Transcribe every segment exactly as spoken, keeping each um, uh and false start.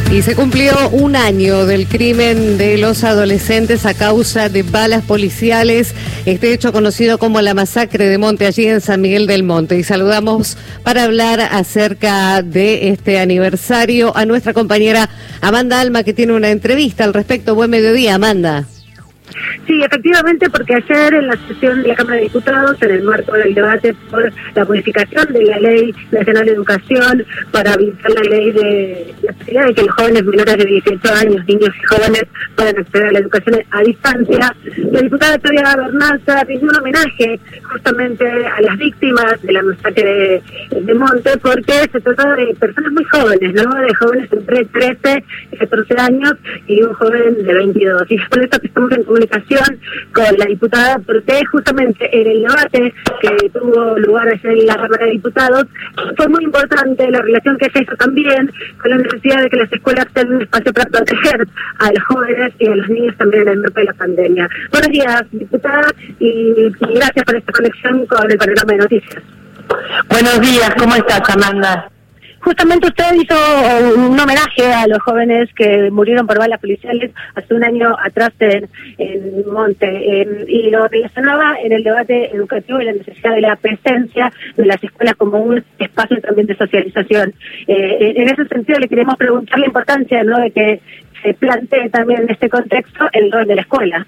Y se cumplió un año del crimen de los adolescentes a causa de balas policiales, este hecho conocido como la masacre de Monte, allí en San Miguel del Monte. Y saludamos para hablar acerca de este aniversario a nuestra compañera Amanda Alma, que tiene una entrevista al respecto. Buen mediodía, Amanda. Sí, efectivamente, porque ayer en la sesión de la Cámara de Diputados, en el marco del debate por la modificación de la Ley Nacional de Educación para habilitar la ley de la posibilidad de que los jóvenes menores de dieciocho años, niños y jóvenes, puedan acceder a la educación a distancia, la diputada Claudia Bernalza rindió un homenaje justamente a las víctimas de la masacre de, de Monte, porque se trata de personas muy jóvenes, ¿no? De jóvenes entre trece y catorce años y un joven de veintidós. Y por eso que estamos en comunicación con la diputada, porque justamente en el debate que tuvo lugar ayer en la Cámara de Diputados fue muy importante la relación que se hizo también con la necesidad de que las escuelas tengan un espacio para proteger a los jóvenes y a los niños también en el marco de la pandemia. Buenos días, diputada, y, y gracias por esta conexión con el panorama de noticias. Buenos días, ¿cómo estás, Amanda? Justamente usted hizo un homenaje a los jóvenes que murieron por balas policiales hace un año atrás en, en Monte, en, y lo relacionaba en el debate educativo y la necesidad de la presencia de las escuelas como un espacio también de socialización. Eh, en ese sentido le queremos preguntar la importancia, ¿no?, de que se plantee también en este contexto el rol de la escuela.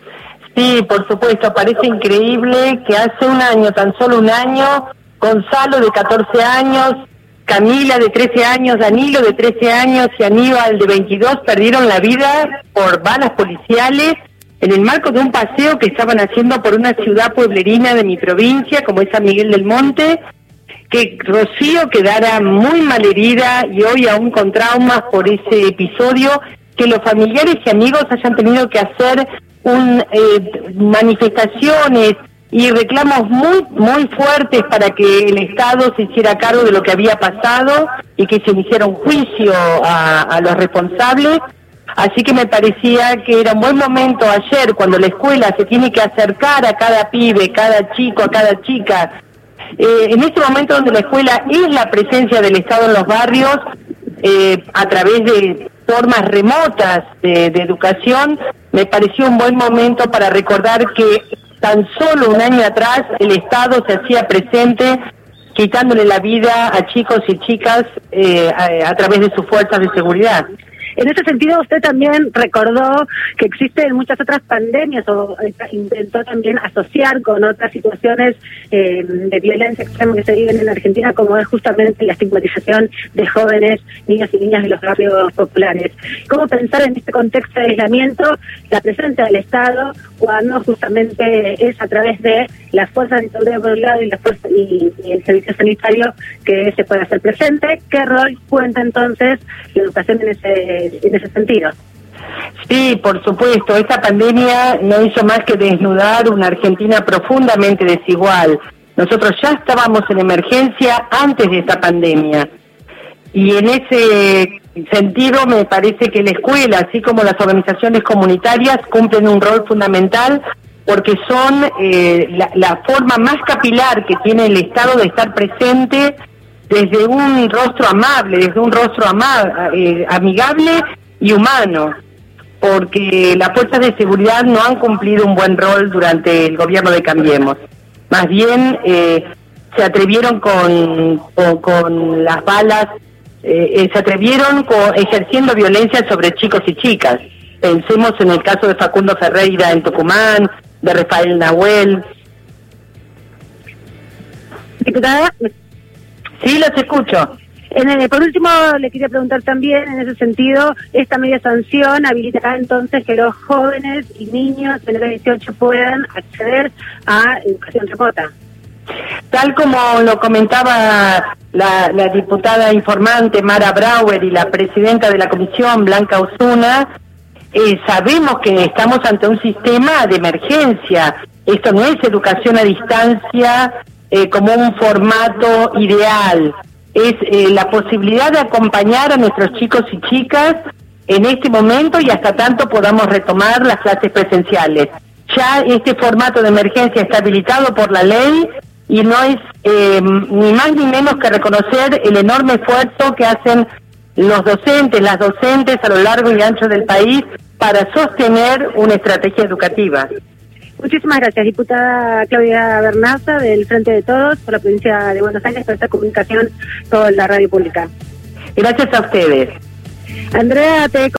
Sí, por supuesto, parece increíble que hace un año, tan solo un año, Gonzalo de catorce años, Camila de trece años, Danilo de trece años y Aníbal de veintidós perdieron la vida por balas policiales en el marco de un paseo que estaban haciendo por una ciudad pueblerina de mi provincia, como es San Miguel del Monte, que Rocío quedara muy malherida y hoy aún con traumas por ese episodio, que los familiares y amigos hayan tenido que hacer un eh, manifestaciones y reclamos muy muy fuertes para que el Estado se hiciera cargo de lo que había pasado y que se hiciera un juicio a, a los responsables. Así que me parecía que era un buen momento ayer, cuando la escuela se tiene que acercar a cada pibe, cada chico, a cada chica, eh, en este momento donde la escuela es la presencia del Estado en los barrios, eh, a través de formas remotas de, de educación, me pareció un buen momento para recordar que tan solo un año atrás el Estado se hacía presente quitándole la vida a chicos y chicas eh, a, a través de sus fuerzas de seguridad. En ese sentido, usted también recordó que existen muchas otras pandemias o intentó también asociar con otras situaciones eh, de violencia extrema que se viven en Argentina, como es justamente la estigmatización de jóvenes, niños y niñas de los barrios populares. ¿Cómo pensar en este contexto de aislamiento la presencia del Estado cuando justamente es a través de las fuerzas de seguridad por un lado y, la fuerza, y, y el servicio sanitario que se puede hacer presente? ¿Qué rol cuenta entonces la educación en ese en ese sentido? Sí, por supuesto, esta pandemia no hizo más que desnudar una Argentina profundamente desigual. Nosotros ya estábamos en emergencia antes de esta pandemia y en ese sentido me parece que la escuela, así como las organizaciones comunitarias, cumplen un rol fundamental porque son eh, la, la forma más capilar que tiene el Estado de estar presente desde un rostro amable, desde un rostro ama, eh, amigable y humano, porque las fuerzas de seguridad no han cumplido un buen rol durante el gobierno de Cambiemos. Más bien eh, se atrevieron con, con, con las balas, eh, se atrevieron con, ejerciendo violencia sobre chicos y chicas. Pensemos en el caso de Facundo Ferreira en Tucumán, de Rafael Nahuel. Diputada, sí, los escucho. En el, por último, le quería preguntar también, en ese sentido, esta media sanción habilitará entonces que los jóvenes y niños de los dieciocho puedan acceder a educación remota. Tal como lo comentaba la, la diputada informante Mara Brauer y la presidenta de la comisión, Blanca Osuna, eh, sabemos que estamos ante un sistema de emergencia. Esto no es educación a distancia eh, como un formato ideal. Es eh, la posibilidad de acompañar a nuestros chicos y chicas en este momento y hasta tanto podamos retomar las clases presenciales. Ya este formato de emergencia está habilitado por la ley y no es eh, ni más ni menos que reconocer el enorme esfuerzo que hacen los docentes, las docentes a lo largo y ancho del país para sostener una estrategia educativa. Muchísimas gracias, diputada Claudia Bernaza, del Frente de Todos, por la provincia de Buenos Aires, por esta comunicación con la radio pública. Gracias a ustedes. Andrea, te